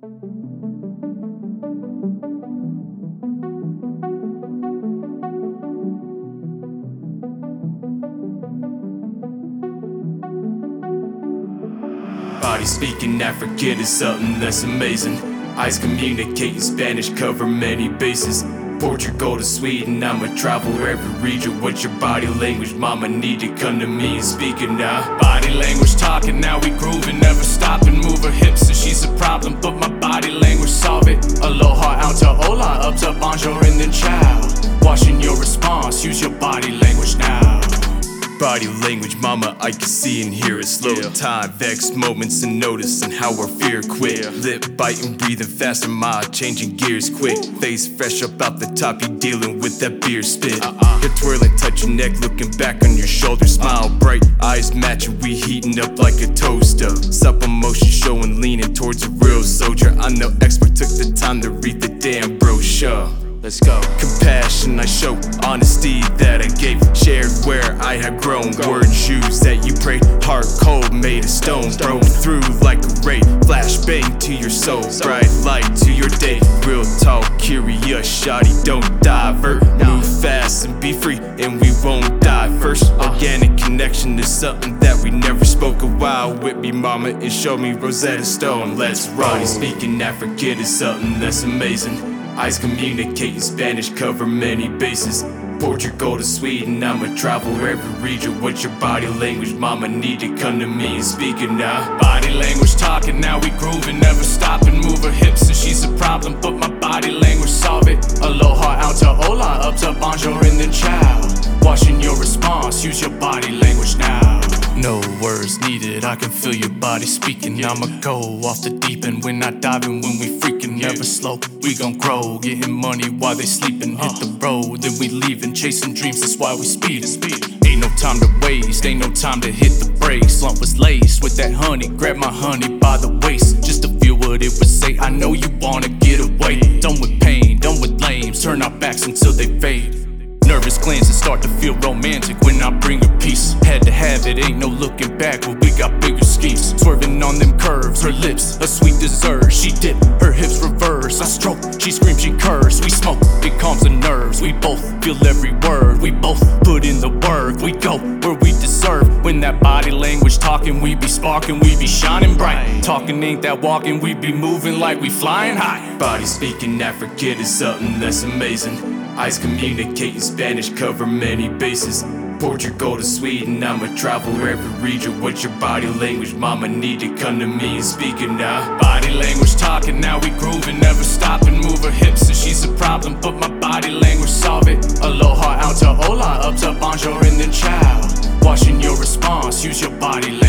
Body speaking African is something that's amazing. Eyes communicate in Spanish, cover many bases. Portugal to Sweden, I'ma travel every region. What's your body language? Mama need to come to me and speak it now. Body language talking, now we grooving, never stopping. Move her hips and she's a problem, but my body language solve it. Aloha out to hola, up to bonjour and then ciao. Watching your response, use your body language now. Body language, mama, I can see and hear it. Slow time, vex moments and notice and how our fear quit. Lip biting, breathing faster, mind changing gears quick. Face fresh up out the top, you dealing with that beer spit. You're twirling, touch your neck, looking back on your shoulder. Smile bright, eyes matching, we heating up like a toaster. Supple motion showing, leaning towards a real soldier. I'm no expert, took the time to read the damn brochure. Let's go. Compassion I show, honesty that I gave. Shared where I had grown, word shoes that you prayed. Heart cold, made of stone, broke through like a ray. Flashbang to your soul, bright light to your day. Real talk, curious, shoddy, don't divert. Move fast and be free, and we won't die first. Organic connection is something that we never spoke a while. With me mama and show me Rosetta Stone, let's roll. Body speaking African is something that's amazing. Eyes communicate in Spanish, cover many bases. Portugal to Sweden, I'ma travel every region. What's your body language? Mama need to come to me and speak it now. Body language talking, now we grooving, never stopping. Move her hips and she's a problem, but my body language solve it. Aloha out to hola, up to bonjour and then ciao. Watching your response, use your body language now. No words needed, I can feel your body speaking. I'ma go off the deep end, we're not diving when we freaking. Never slow, we gon' grow, getting money while they sleeping. Hit the road, then we leaving, chasing dreams, that's why we speeding. Ain't no time to waste, ain't no time to hit the brakes. Lump was laced with that honey, grab my honey by the waist. Just to feel what it would say, I know you wanna get away. Done with pain, done with lames, turn our backs until they fade. Nervous glances start to feel romantic when I bring her peace. Had to have it, ain't no looking back, but we got bigger schemes. Swerving on them curves, her lips, a sweet dessert. She dip, her hips reverse, I stroke, she screams, she curse. We smoke, it calms the nerves, we both feel every word. We both put in the work, we go where we deserve. When that body language talking, we be sparking, we be shining bright. Talking ain't that walking, we be moving like we flying high. Body speaking African is something that's amazing. Eyes communicate in Spanish, cover many bases. Portugal to Sweden, I'ma travel every region. What's your body language? Mama need to come to me and speak it now. Body language talking, now we grooving, never stopping. Move her hips and she's a problem, but my body language solve it. Aloha out to hola, up to bonjour and then ciao. Watching your response, use your body language.